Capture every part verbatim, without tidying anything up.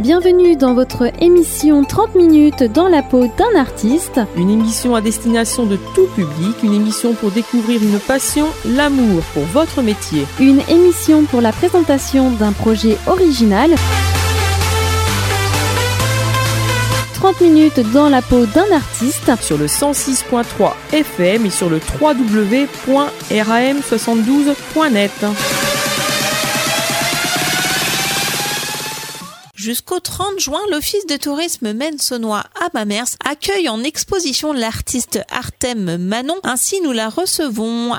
Bienvenue dans votre émission trente minutes dans la peau d'un artiste. Une émission à destination de tout public, une émission pour découvrir une passion, l'amour pour votre métier. Une émission pour la présentation d'un projet original. trente minutes dans la peau d'un artiste. Sur le cent six point trois F M et sur le w w w point r a m soixante-douze point net. Jusqu'au trente juin, l'Office de tourisme maine-saunois à Mamers accueille en exposition l'artiste Artem Manon. Ainsi, nous la recevons.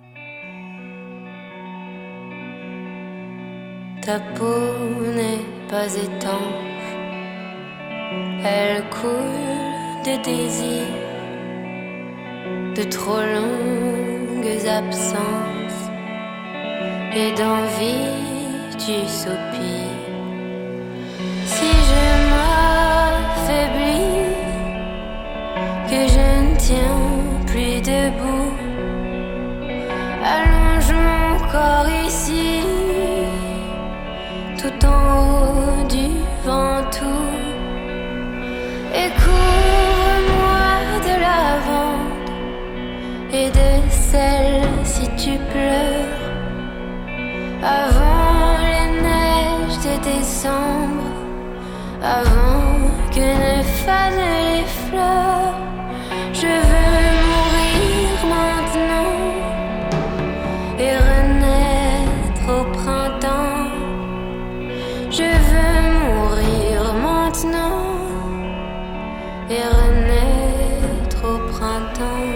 Ta peau n'est pas étanche, elle coule de désirs, de trop longues absences et d'envie tu soupires. Si je m'affaiblis, que je ne tiens plus debout, allonge mon corps ici, tout en haut du ventoux, et couvre-moi de lavande et de sel si tu pleures, avant les neiges de décembre. Avant que ne fanent les fleurs, je veux mourir maintenant et renaître au printemps. Je veux mourir maintenant et renaître au printemps.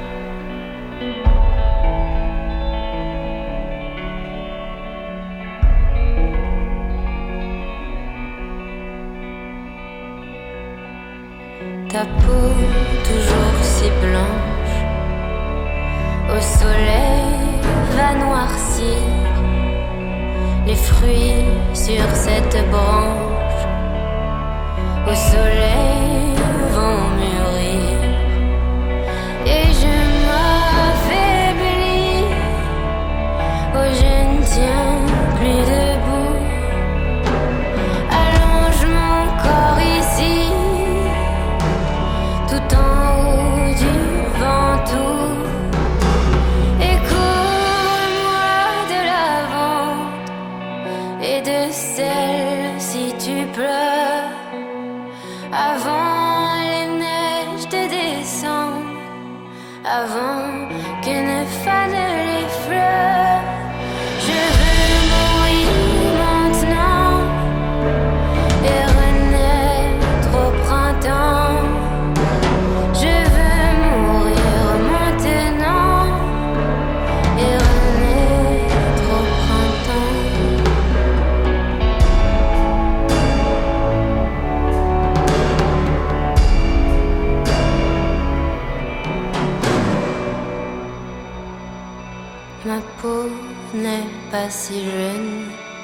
Ta peau toujours si blanche, au soleil va noircir les fruits sur cette branche, au soleil vont mûrir, et je m'affaiblis, oh je ne tiens plus debout, allonge mon corps ici, tout en haut du ventoux, et couvre-moi de lavande et de sel si tu pleures, avant les neiges de décembre, avant que ne fanent les fleurs. Je veux mourir maintenant et renaître au printemps. Je veux mourir maintenant et renaître au printemps. Ma peau n'est pas si jeune,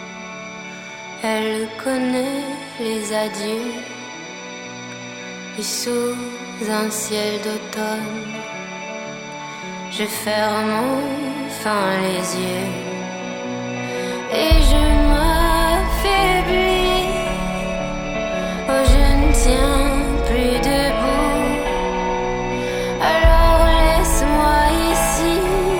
elle connaît les adieux, et sous un ciel d'automne, je ferme enfin les yeux, et je m'affaiblis, oh je ne tiens plus debout, alors laisse-moi ici,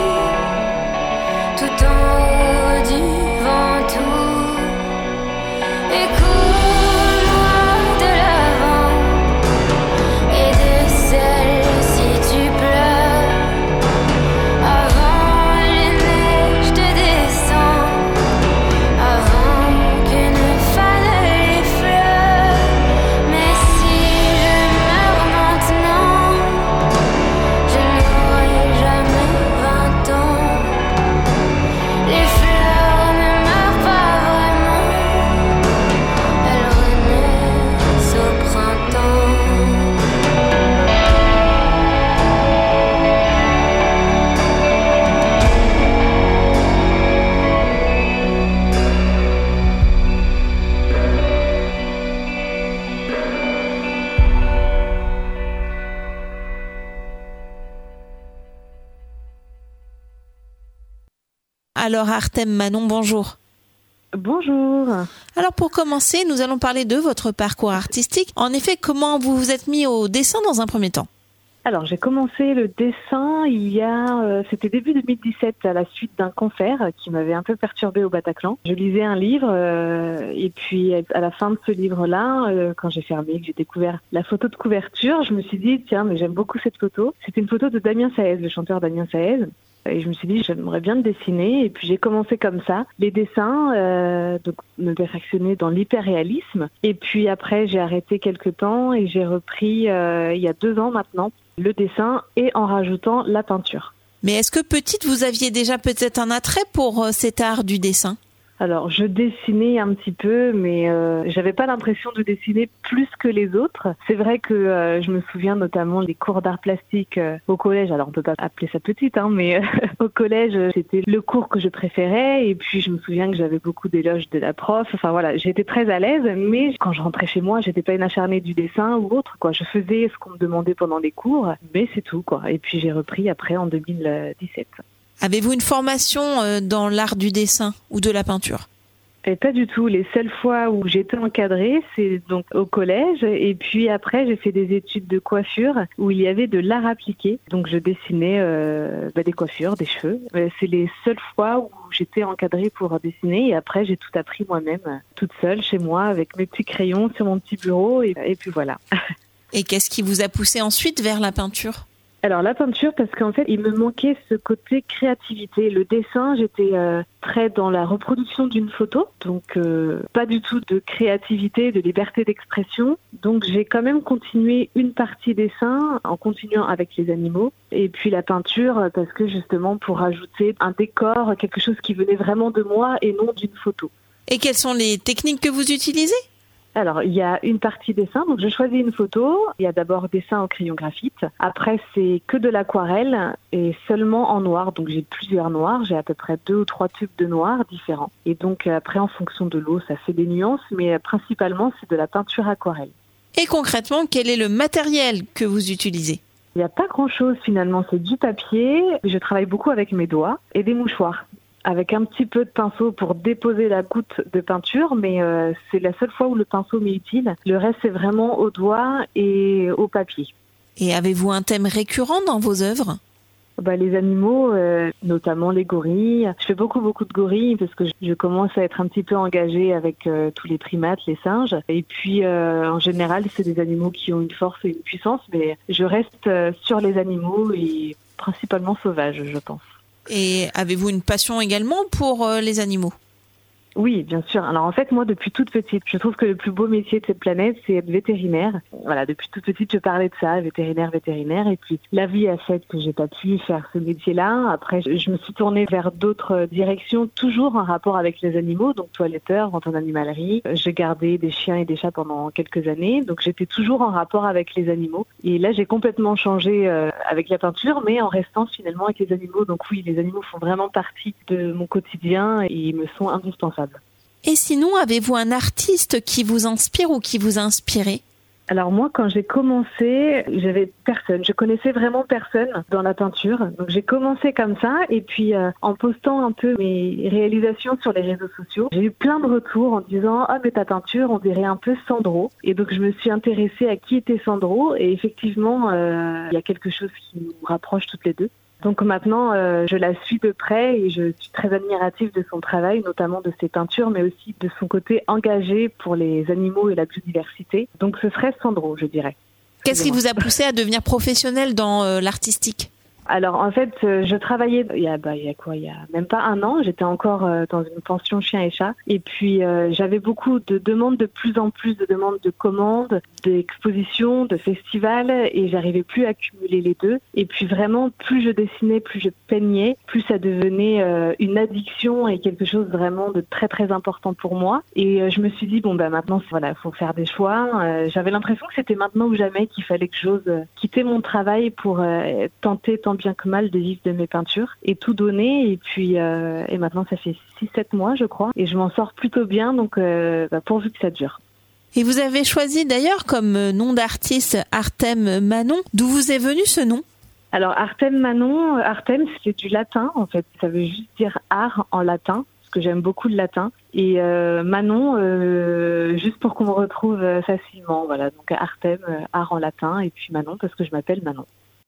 tout en haut du ventoux, et couvre-moi de lavande et de sel si tu pleures, avant les neiges de décembre, avant que ne fanent les fleurs. Mais si je meurs maintenant, je n'aurai jamais vingt ans. Les fleurs ne meurent pas vraiment, elles renaissent au printemps. Alors Artem Manon, bonjour. Bonjour. Alors pour commencer, nous allons parler de votre parcours artistique. En effet, comment vous vous êtes mis au dessin dans un premier temps ? Alors j'ai commencé le dessin il y a, euh, c'était début deux mille dix-sept à la suite d'un concert qui m'avait un peu perturbée au Bataclan. Je lisais un livre euh, et puis à la fin de ce livre-là, euh, quand j'ai fermé, que j'ai découvert la photo de couverture, je me suis dit tiens mais j'aime beaucoup cette photo. C'était une photo de Damien Saez, le chanteur Damien Saez. Et je me suis dit, j'aimerais bien le dessiner. Et puis j'ai commencé comme ça. Les dessins, euh, donc me perfectionner dans l'hyperréalisme. Et puis après, j'ai arrêté quelques temps et j'ai repris, euh, il y a deux ans maintenant, le dessin et en rajoutant la peinture. Mais est-ce que petite, vous aviez déjà peut-être un attrait pour cet art du dessin ? Alors, je dessinais un petit peu, mais euh, j'avais pas l'impression de dessiner plus que les autres. C'est vrai que euh, je me souviens notamment des cours d'art plastique euh, au collège. Alors, on peut pas appeler ça petite, hein, mais euh, au collège, c'était le cours que je préférais. Et puis, je me souviens que j'avais beaucoup d'éloges de la prof. Enfin voilà, j'étais très à l'aise. Mais quand je rentrais chez moi, j'étais pas une acharnée du dessin ou autre, quoi. Je faisais ce qu'on me demandait pendant les cours, mais c'est tout, quoi. Et puis, j'ai repris après en deux mille dix-sept. Avez-vous une formation dans l'art du dessin ou de la peinture ? Et pas du tout. Les seules fois où j'étais encadrée, c'est donc au collège. Et puis après, j'ai fait des études de coiffure où il y avait de l'art appliqué. Donc je dessinais euh, bah, des coiffures, des cheveux. C'est les seules fois où j'étais encadrée pour dessiner. Et après, j'ai tout appris moi-même, toute seule, chez moi, avec mes petits crayons sur mon petit bureau. Et, et puis voilà. Et qu'est-ce qui vous a poussé ensuite vers la peinture ? Alors la peinture, parce qu'en fait, il me manquait ce côté créativité. Le dessin, j'étais euh, très dans la reproduction d'une photo, donc euh, pas du tout de créativité, de liberté d'expression. Donc j'ai quand même continué une partie dessin en continuant avec les animaux. Et puis la peinture, parce que justement pour ajouter un décor, quelque chose qui venait vraiment de moi et non d'une photo. Et quelles sont les techniques que vous utilisez ? Alors, il y a une partie dessin, donc je choisis une photo. Il y a d'abord dessin au crayon graphite. Après, c'est que de l'aquarelle et seulement en noir. Donc, j'ai plusieurs noirs. J'ai à peu près deux ou trois tubes de noir différents. Et donc, après, en fonction de l'eau, ça fait des nuances, mais principalement, c'est de la peinture aquarelle. Et concrètement, quel est le matériel que vous utilisez ? Il n'y a pas grand-chose finalement. C'est du papier. Je travaille beaucoup avec mes doigts et des mouchoirs, avec un petit peu de pinceau pour déposer la goutte de peinture, mais euh, c'est la seule fois où le pinceau m'est utile. Le reste, c'est vraiment au doigt et au papier. Et avez-vous un thème récurrent dans vos œuvres ? Bah, les animaux, euh, notamment les gorilles. Je fais beaucoup, beaucoup de gorilles parce que je commence à être un petit peu engagée avec euh, tous les primates, les singes. Et puis, euh, en général, c'est des animaux qui ont une force et une puissance, mais je reste euh, sur les animaux et principalement sauvages, je pense. Et avez-vous une passion également pour euh, les animaux ? Oui, bien sûr. Alors en fait, moi, depuis toute petite, je trouve que le plus beau métier de cette planète, c'est être vétérinaire. Voilà, depuis toute petite, je parlais de ça, vétérinaire, vétérinaire. Et puis, la vie a fait que j'ai pas pu faire ce métier-là. Après, je me suis tournée vers d'autres directions, toujours en rapport avec les animaux, donc toiletteur, vente en animalerie. J'ai gardé des chiens et des chats pendant quelques années, donc j'étais toujours en rapport avec les animaux. Et là, j'ai complètement changé euh, avec la peinture, mais en restant finalement avec les animaux. Donc oui, les animaux font vraiment partie de mon quotidien et ils me sont indispensables. Et sinon, avez-vous un artiste qui vous inspire ou qui vous a inspiré ? Alors moi, quand j'ai commencé, j'avais personne. Je connaissais vraiment personne dans la peinture. Donc j'ai commencé comme ça et puis euh, en postant un peu mes réalisations sur les réseaux sociaux, j'ai eu plein de retours en disant « Ah mais ta peinture, on dirait un peu Sandro ». Et donc je me suis intéressée à qui était Sandro et effectivement, euh, il y a quelque chose qui nous rapproche toutes les deux. Donc maintenant, euh, je la suis de près et je suis très admirative de son travail, notamment de ses peintures, mais aussi de son côté engagé pour les animaux et la biodiversité. Donc ce serait Sandro, je dirais. Qu'est-ce qui vous a poussé à devenir professionnel dans euh, l'artistique ? Alors en fait, euh, je travaillais il y a bah il y a quoi il y a même pas un an, j'étais encore euh, dans une pension chien et chat et puis euh, j'avais beaucoup de demandes, de plus en plus de demandes de commandes, d'expositions, de festivals et j'arrivais plus à cumuler les deux et puis vraiment plus je dessinais, plus je peignais, plus ça devenait euh, une addiction et quelque chose vraiment de très très important pour moi et euh, je me suis dit bon bah maintenant voilà, faut faire des choix, euh, j'avais l'impression que c'était maintenant ou jamais qu'il fallait que j'ose euh, quitter mon travail pour euh, tenter tant bien que mal de vivre de mes peintures et tout donner et puis euh, et maintenant ça fait six sept mois je crois et je m'en sors plutôt bien donc euh, bah, pourvu que ça dure. Et vous avez choisi d'ailleurs comme nom d'artiste Artem Manon. D'où vous est venu ce nom ? Alors Artem Manon, Artem c'est du latin en fait, ça veut juste dire art en latin. que j'aime beaucoup le latin. Et euh, Manon, euh, juste pour qu'on me retrouve facilement. Voilà, donc Artem, euh, art en latin, et puis Manon parce que je m'appelle Manon.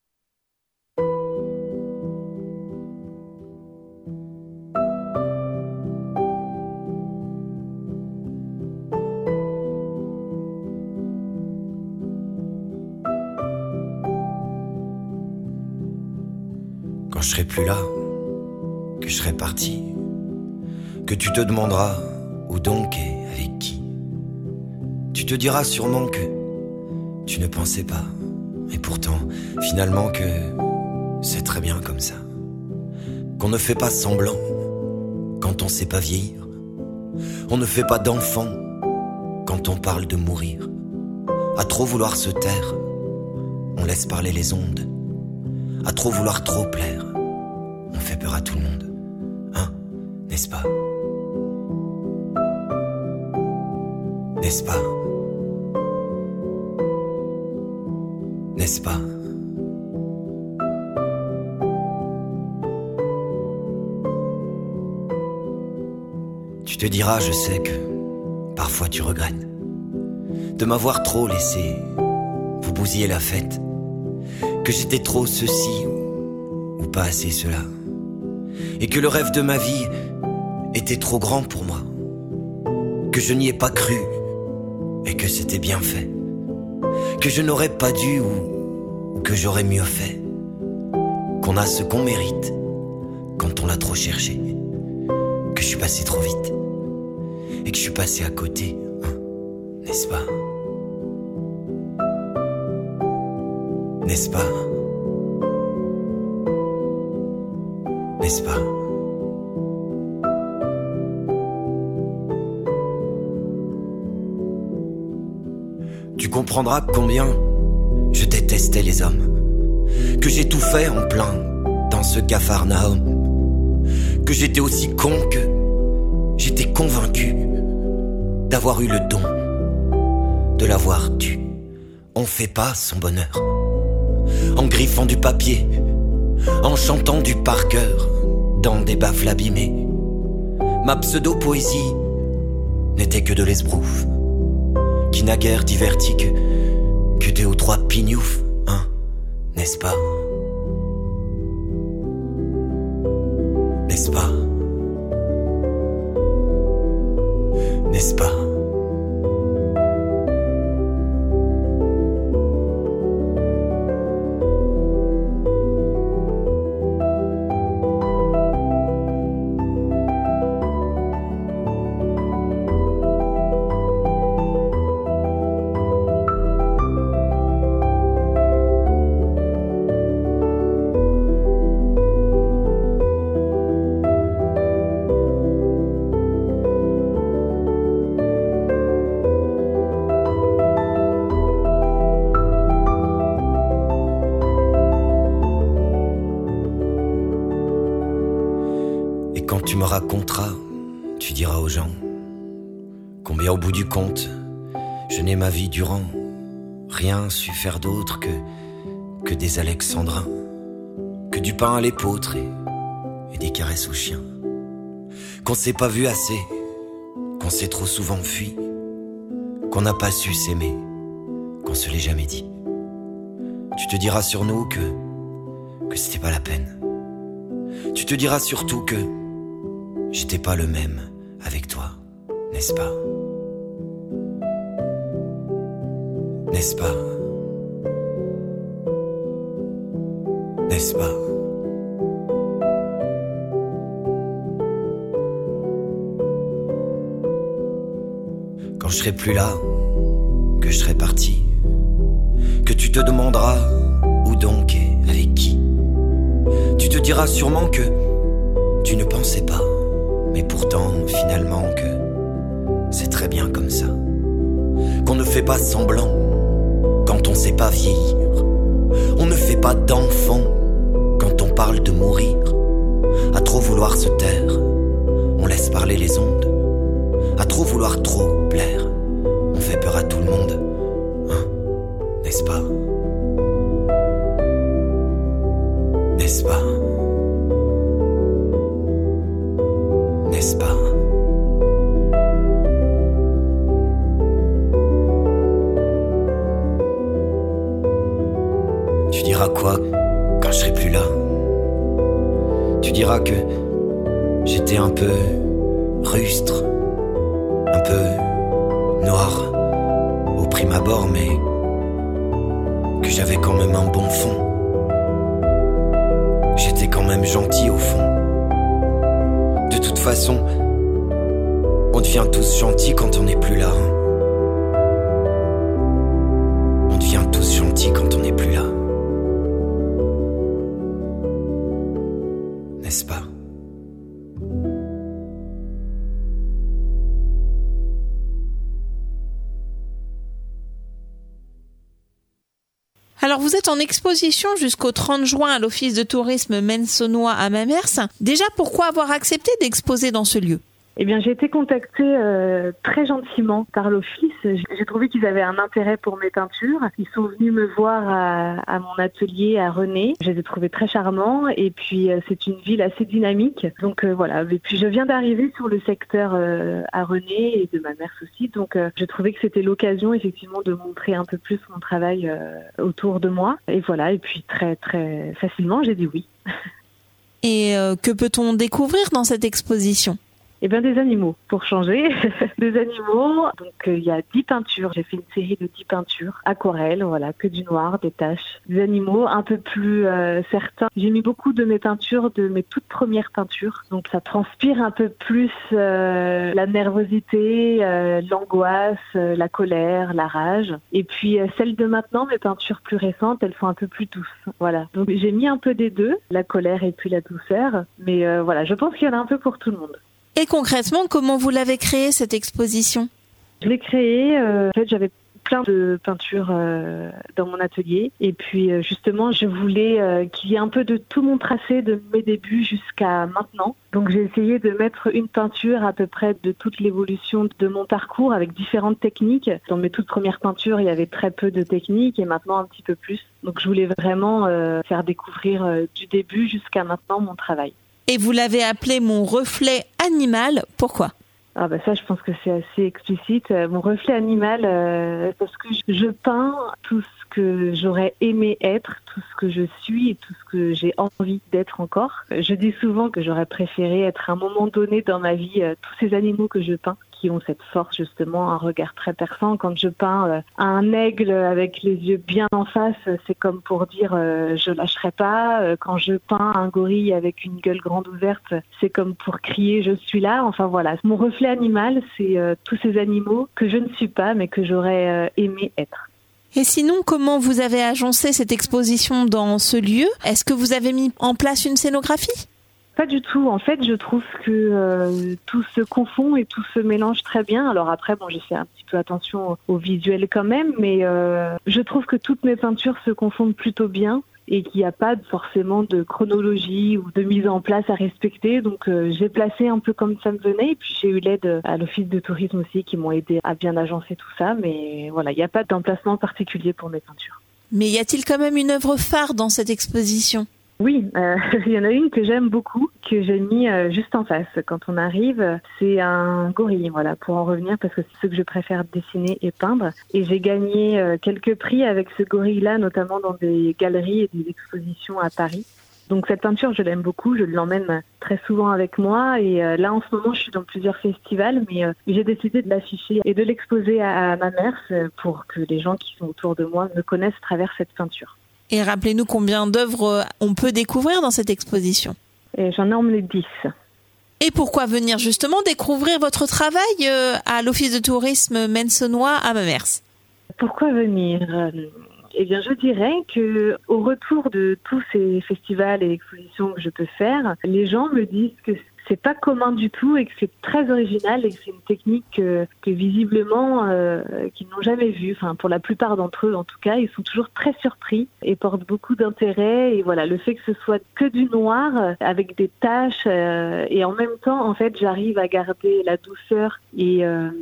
Quand je serai plus là, que je serai parti, que tu te demanderas où donc et avec qui, tu te diras sûrement que tu ne pensais pas, et pourtant finalement que c'est très bien comme ça, qu'on ne fait pas semblant quand on sait pas vieillir, on ne fait pas d'enfant quand on parle de mourir, à trop vouloir se taire, on laisse parler les ondes, à trop vouloir trop plaire, on fait peur à tout le monde, hein, n'est-ce pas? N'est-ce pas? N'est-ce pas? Tu te diras, je sais que parfois tu regrettes de m'avoir trop laissé vous bousiller la fête, que j'étais trop ceci ou, ou pas assez cela, et que le rêve de ma vie était trop grand pour moi, que je n'y ai pas cru et que c'était bien fait, que je n'aurais pas dû ou, ou que j'aurais mieux fait, qu'on a ce qu'on mérite quand on l'a trop cherché, que je suis passé trop vite et que je suis passé à côté, hein, n'est-ce pas? N'est-ce pas? N'est-ce pas? Tu comprendras combien je détestais les hommes, que j'ai tout fait en plein dans ce capharnaüm, que j'étais aussi con que j'étais convaincu d'avoir eu le don de l'avoir dû. On fait pas son bonheur en griffant du papier, en chantant du par cœur dans des baffles abîmés. Ma pseudo-poésie n'était que de l'esbrouf qui n'a guère diverti que, que deux ou trois pignoufs, hein, n'est-ce pas? N'est-ce pas? N'est-ce pas? Tu me raconteras, tu diras aux gens combien au bout du compte je n'ai ma vie durant rien su faire d'autre que, que des alexandrins, que du pain à l'épeautre et, et des caresses aux chiens, qu'on s'est pas vu assez, qu'on s'est trop souvent fui, qu'on n'a pas su s'aimer, qu'on se l'ait jamais dit. Tu te diras sur nous que, que c'était pas la peine. Tu te diras surtout que j'étais pas le même avec toi, n'est-ce pas? N'est-ce pas? N'est-ce pas? Quand je serai plus là, que je serai parti, que tu te demanderas où donc et avec qui, tu te diras sûrement que tu ne pensais pas, mais pourtant, finalement, que c'est très bien comme ça, qu'on ne fait pas semblant quand on sait pas vieillir, on ne fait pas d'enfant quand on parle de mourir, à trop vouloir se taire, on laisse parler les ondes, à trop vouloir trop plaire, on fait peur à tout le monde, hein, n'est-ce pas? N'est-ce pas? n'est-ce pas? Tu diras quoi quand je serai plus là? Tu diras que j'étais un peu rustre, un peu noir au prime abord, mais que j'avais quand même un bon fond. J'étais quand même gentil au fond. De toute façon, on devient tous gentils quand on n'est plus là. On devient tous gentils quand on n'est plus là. N'est-ce pas? Alors vous êtes en exposition jusqu'au trente juin à l'Office de tourisme Maine-Saunois à Mamers. Déjà, pourquoi avoir accepté d'exposer dans ce lieu ? Eh bien, j'ai été contactée euh, très gentiment par l'office. J'ai trouvé qu'ils avaient un intérêt pour mes peintures. Ils sont venus me voir à, à mon atelier à René. Je les ai trouvés très charmants et puis euh, c'est une ville assez dynamique. Donc euh, voilà. Et puis je viens d'arriver sur le secteur euh, à René et de Mamers aussi. Donc euh, je trouvais que c'était l'occasion effectivement de montrer un peu plus mon travail euh, autour de moi. Et voilà. Et puis très très facilement, j'ai dit oui. Et euh, que peut-on découvrir dans cette exposition ? Eh bien, des animaux, pour changer. Des animaux. Donc, il euh, y a dix peintures. J'ai fait une série de dix peintures. Aquarelles, voilà, que du noir, des taches. Des animaux un peu plus euh, certains. J'ai mis beaucoup de mes peintures, de mes toutes premières peintures. Donc, ça transpire un peu plus euh, la nervosité, euh, l'angoisse, euh, la colère, la rage. Et puis, euh, celles de maintenant, mes peintures plus récentes, elles sont un peu plus douces. Voilà. Donc, j'ai mis un peu des deux, la colère et puis la douceur. Mais euh, voilà, je pense qu'il y en a un peu pour tout le monde. Et concrètement, comment vous l'avez créée, cette exposition ? Je l'ai créée, euh, en fait, j'avais plein de peintures euh, dans mon atelier. Et puis, euh, justement, je voulais euh, qu'il y ait un peu de tout mon tracé de mes débuts jusqu'à maintenant. Donc, j'ai essayé de mettre une peinture à peu près de toute l'évolution de mon parcours avec différentes techniques. Dans mes toutes premières peintures, il y avait très peu de techniques et maintenant un petit peu plus. Donc, je voulais vraiment euh, faire découvrir euh, du début jusqu'à maintenant mon travail. Et vous l'avez appelé mon reflet animal. Pourquoi ? Ah bah ça, je pense que c'est assez explicite. Mon reflet animal, euh, parce que je peins tout ce que j'aurais aimé être, tout ce que je suis et tout ce que j'ai envie d'être encore. Je dis souvent que j'aurais préféré être à un moment donné dans ma vie euh, tous ces animaux que je peins, qui ont cette force justement, un regard très perçant. Quand je peins euh, un aigle avec les yeux bien en face, c'est comme pour dire euh, je lâcherai pas. Euh, quand je peins un gorille avec une gueule grande ouverte, c'est comme pour crier je suis là. Enfin voilà, mon reflet animal, c'est euh, tous ces animaux que je ne suis pas mais que j'aurais euh, aimé être. Et sinon, comment vous avez agencé cette exposition dans ce lieu ? Est-ce que vous avez mis en place une scénographie ? Pas du tout. En fait, je trouve que euh, tout se confond et tout se mélange très bien. Alors après, bon, j'ai fait un petit peu attention au, au visuel quand même, mais euh, je trouve que toutes mes peintures se confondent plutôt bien et qu'il n'y a pas forcément de chronologie ou de mise en place à respecter. Donc, euh, j'ai placé un peu comme ça me venait. Et puis, j'ai eu l'aide à l'Office de tourisme aussi qui m'ont aidé à bien agencer tout ça. Mais voilà, il n'y a pas d'emplacement particulier pour mes peintures. Mais y a-t-il quand même une œuvre phare dans cette exposition ? Oui, euh, il y en a une que j'aime beaucoup, que j'ai mis euh, juste en face. Quand on arrive, c'est un gorille, voilà, pour en revenir, parce que c'est ce que je préfère dessiner et peindre. Et j'ai gagné euh, quelques prix avec ce gorille-là, notamment dans des galeries et des expositions à Paris. Donc cette peinture, je l'aime beaucoup, je l'emmène très souvent avec moi. Et euh, là, en ce moment, je suis dans plusieurs festivals, mais euh, j'ai décidé de l'afficher et de l'exposer à, à Mamers pour que les gens qui sont autour de moi me connaissent à travers cette peinture. Et rappelez-nous combien d'œuvres on peut découvrir dans cette exposition. Et j'en ai emmené dix. Et pourquoi venir justement découvrir votre travail à l'Office de tourisme Maine-Saunois à Mamers ? Pourquoi venir ? Eh bien, je dirais que au retour de tous ces festivals et expositions que je peux faire, les gens me disent que c'est pas commun du tout et que c'est très original et que c'est une technique que, que visiblement euh, qu'ils n'ont jamais vue. Enfin, pour la plupart d'entre eux, en tout cas, ils sont toujours très surpris et portent beaucoup d'intérêt. Et voilà, le fait que ce soit que du noir avec des taches euh, et en même temps, en fait, j'arrive à garder la douceur et euh,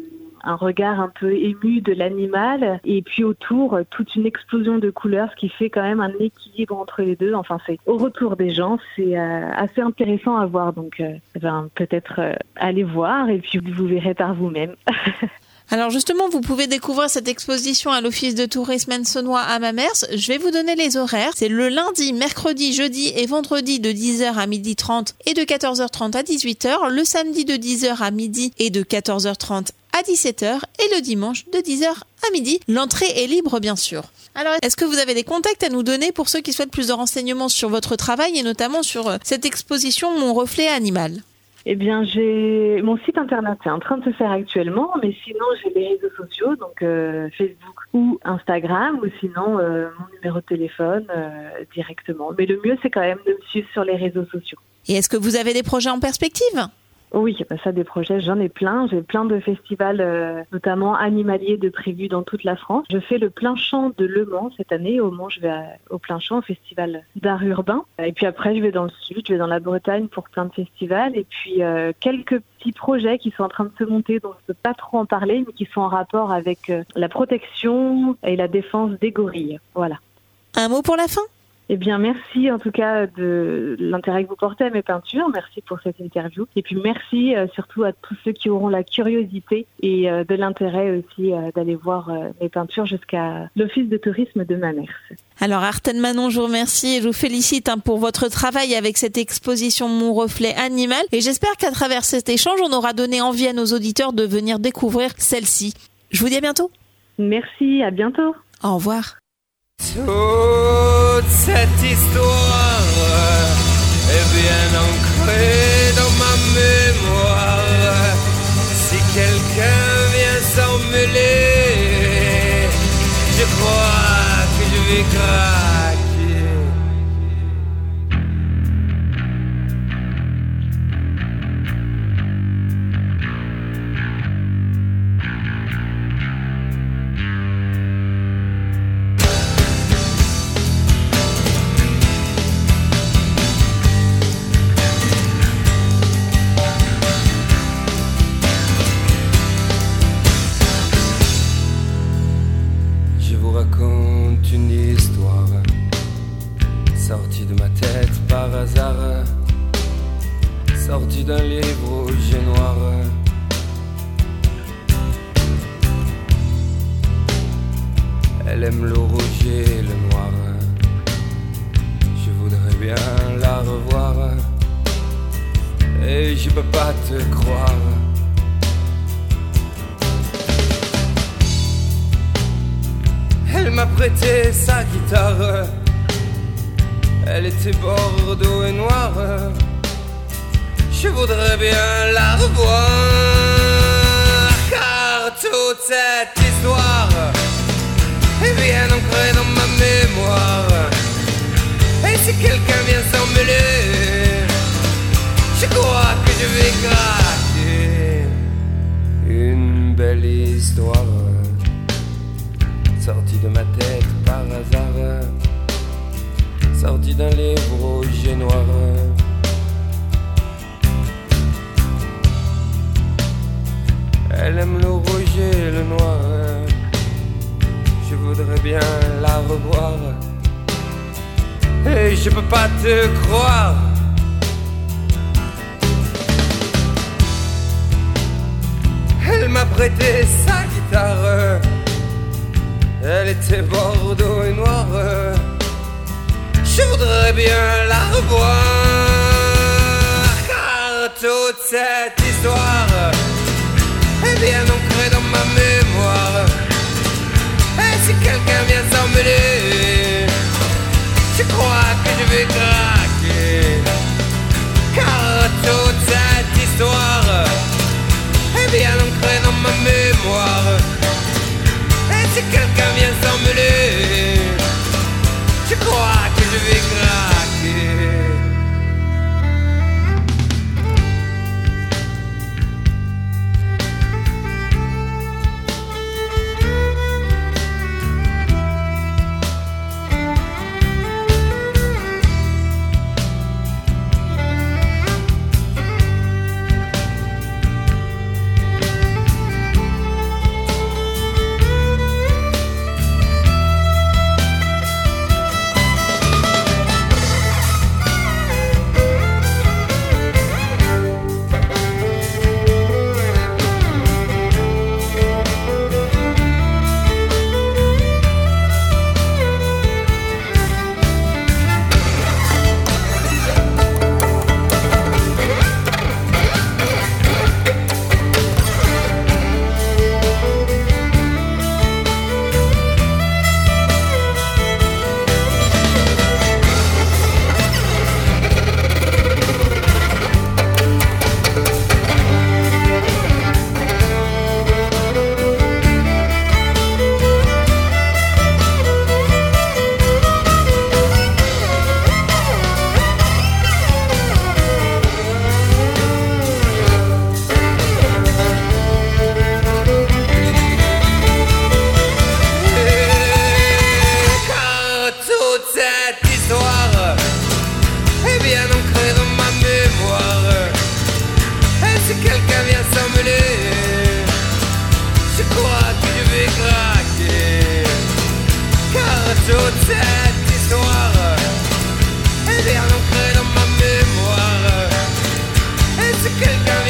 un regard un peu ému de l'animal et puis autour toute une explosion de couleurs, ce qui fait quand même un équilibre entre les deux. Enfin, c'est au retour des gens, c'est euh, assez intéressant à voir. Donc, euh, ben, peut-être euh, allez voir et puis vous verrez par vous-même. Alors justement, vous pouvez découvrir cette exposition à l'Office de tourisme Maine-Saunois à Mamers. Je vais vous donner les horaires. C'est le lundi, mercredi, jeudi et vendredi de dix heures à midi trente et de quatorze heures trente à dix-huit heures. Le samedi de dix heures à midi et de quatorze heures trente à dix-sept heures. Et le dimanche de dix heures à midi. L'entrée est libre, bien sûr. Alors, est-ce que vous avez des contacts à nous donner pour ceux qui souhaitent plus de renseignements sur votre travail et notamment sur cette exposition Mon reflet animal ? Eh bien, j'ai mon site internet est en train de se faire actuellement, mais sinon j'ai les réseaux sociaux, donc euh, Facebook ou Instagram, ou sinon euh, mon numéro de téléphone euh, directement. Mais le mieux, c'est quand même de me suivre sur les réseaux sociaux. Et est-ce que vous avez des projets en perspective ? Oui, bah ça, des projets, j'en ai plein. J'ai plein de festivals, euh, notamment animaliers, de prévus dans toute la France. Je fais le plein champ de Le Mans cette année. Au Mans, je vais à, au plein champ, au festival d'art urbain. Et puis après, je vais dans le sud, je vais dans la Bretagne pour plein de festivals. Et puis euh, quelques petits projets qui sont en train de se monter, dont je ne peux pas trop en parler, mais qui sont en rapport avec euh, la protection et la défense des gorilles. Voilà. Un mot pour la fin ? Eh bien, merci en tout cas de l'intérêt que vous portez à mes peintures. Merci pour cette interview. Et puis, merci euh, surtout à tous ceux qui auront la curiosité et euh, de l'intérêt aussi euh, d'aller voir euh, mes peintures jusqu'à l'Office de tourisme de Mamers. Alors, Artène Manon, je vous remercie et je vous félicite hein, pour votre travail avec cette exposition Mon reflet animal. Et j'espère qu'à travers cet échange, on aura donné envie à nos auditeurs de venir découvrir celle-ci. Je vous dis à bientôt. Merci, à bientôt. Au revoir. Toute cette histoire est bien ancrée dans ma mémoire. Si quelqu'un vient s'en mêler, je crois que je vais craquer. Sorti d'un livre rouge et noir. Elle aime le rouge et le noir. Je voudrais bien la revoir, et je peux pas te croire. Elle m'a prêté sa guitare. Elle était bordeaux et noire. Je voudrais bien la revoir, car toute cette histoire est bien ancrée dans ma mémoire. Et si quelqu'un vient s'en mêler, je crois que je vais craquer. Une belle histoire sortie de ma tête par hasard, sortie d'un livre rouge et noir. Elle aime le rouge et le noir. Je voudrais bien la revoir, et je peux pas te croire. Elle m'a prêté sa guitare. Elle était bordeaux et noire. Je voudrais bien la revoir, car toute cette histoire est bien ancrée dans ma mémoire. Et si quelqu'un vient s'en mêler, je crois que je vais craquer, car toute cette histoire est bien ancrée dans ma mémoire. Et si quelqu'un vient s'en mêler, je crois que je vais craquer. si quelqu'un vient s'en mêler, je crois que je vais craquer. Car toute cette histoire est bien ancrée dans ma mémoire. Et si quelqu'un